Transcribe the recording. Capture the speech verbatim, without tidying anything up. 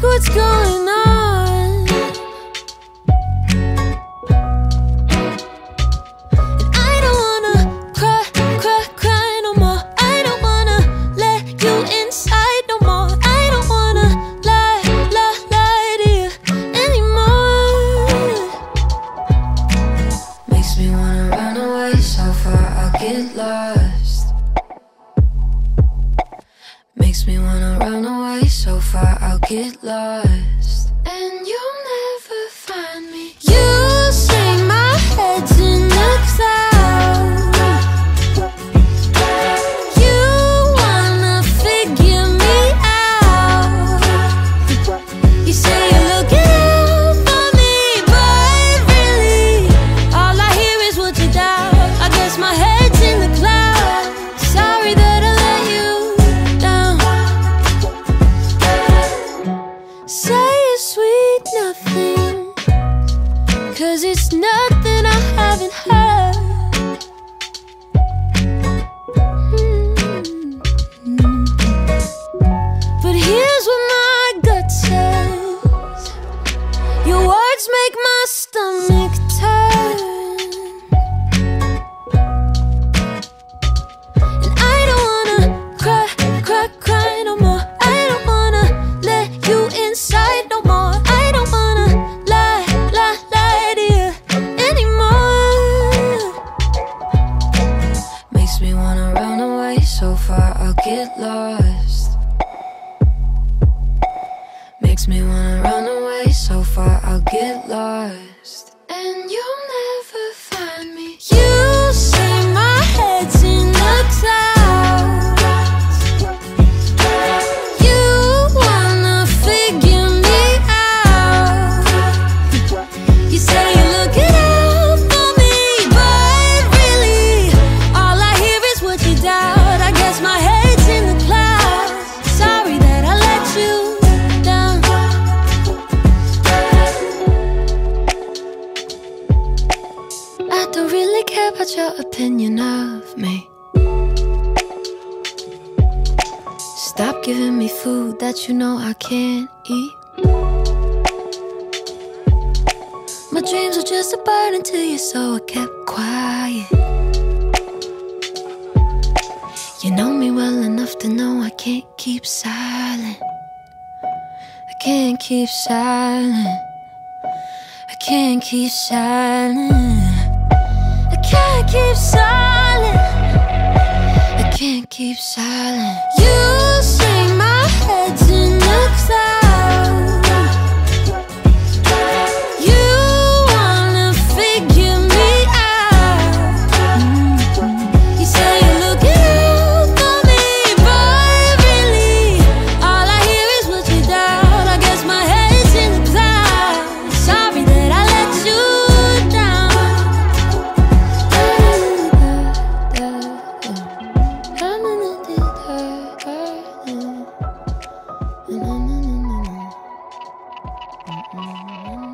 what's going on. And I don't wanna cry, cry, cry no more. I don't wanna let you inside no more. I don't wanna lie, lie, lie to you anymore. Makes me wanna run away so far I'll get lost. Makes me wanna run away so far I'll get lost. And you'll never find me. You say my head's in the clouds. You wanna figure me out. You say you're looking out for me, but really all I hear is what you doubt. I guess my head's in the clouds. Sorry that I let you down. Say a sweet nothing, 'cause it's nothing I haven't heard. Mm-hmm. But here's what my gut says. Your words make my stomach turn. And I don't wanna cry, cry, cry no more. I don't wanna let you inside no more. I don't wanna lie, lie, lie to you anymore. Makes me wanna run away so far I'll get lost. Makes me wanna run away so far I'll get lost. And you'll never find me. You say my head's in the clouds. You wanna figure me out. You say you're looking out for me, but really all I hear is what you doubt. I guess my head's in the clouds. Sorry that I let you down. I don't really care about your opinion of me. Stop giving me food that you know I can't eat. My dreams were just a burden to you, so I kept quiet. You know me well enough to know I can't keep silent. I can't keep silent. I can't keep silent. I can't keep silent. I can't keep silent. You say my head's in the clouds. You wanna figure me out. You say you're looking out for me, but really all I hear is what you doubt. I guess my head's in the clouds. Sorry that I let you down. Mm-hmm.